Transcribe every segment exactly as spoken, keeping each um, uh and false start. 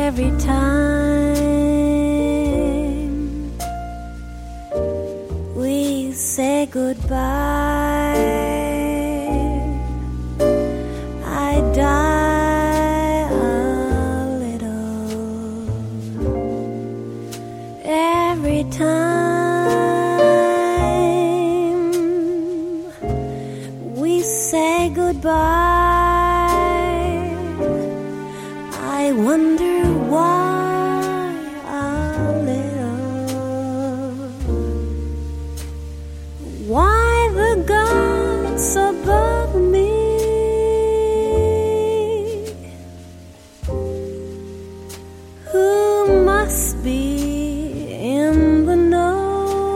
every time we say goodbye, I die a little. Every time we say goodbye, I wonder why a little. Why the gods above me who must be in the know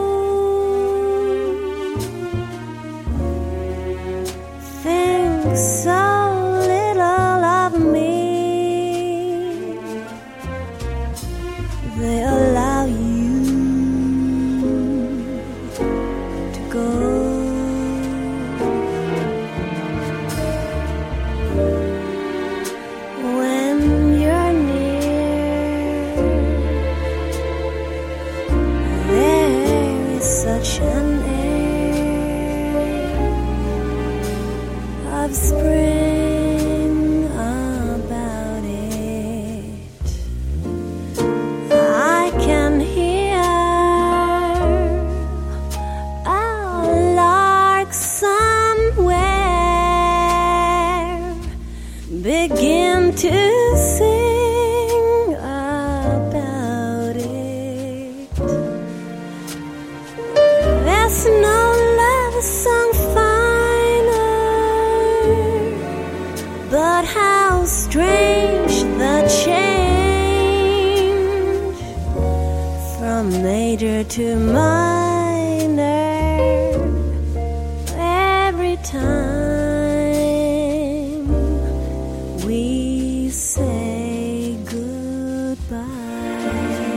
think so little of me. They allow you to go. When you're near, there is such an air of spring about it. I can hear a lark somewhere begin to sing about it. There's no love song finer, but how strange the change from major to minor every time we say goodbye.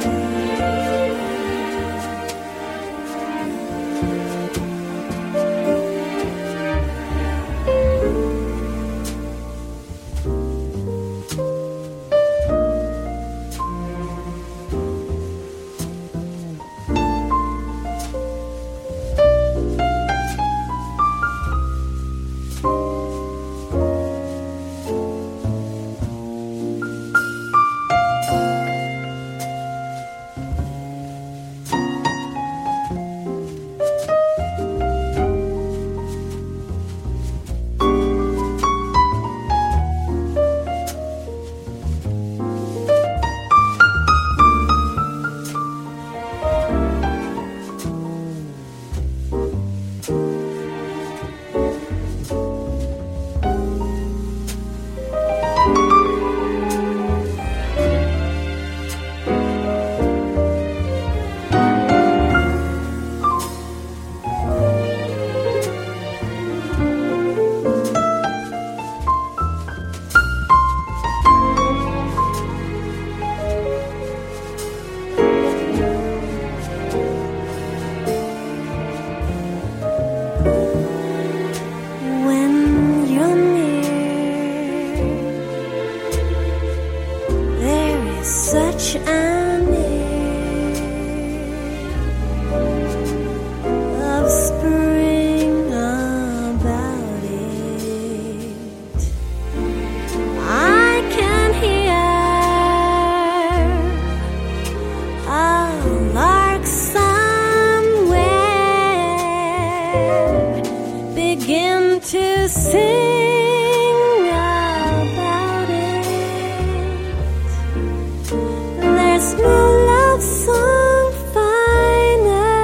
Such an air of spring about it. I can hear a lark somewhere begin to sing. There's no love song finer,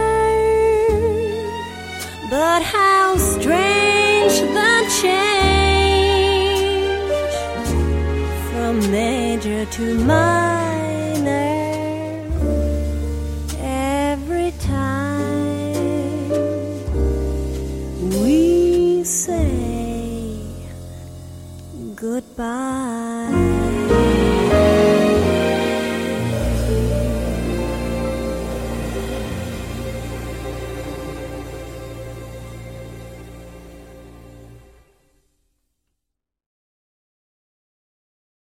but how strange the change from major to minor every time we say goodbye.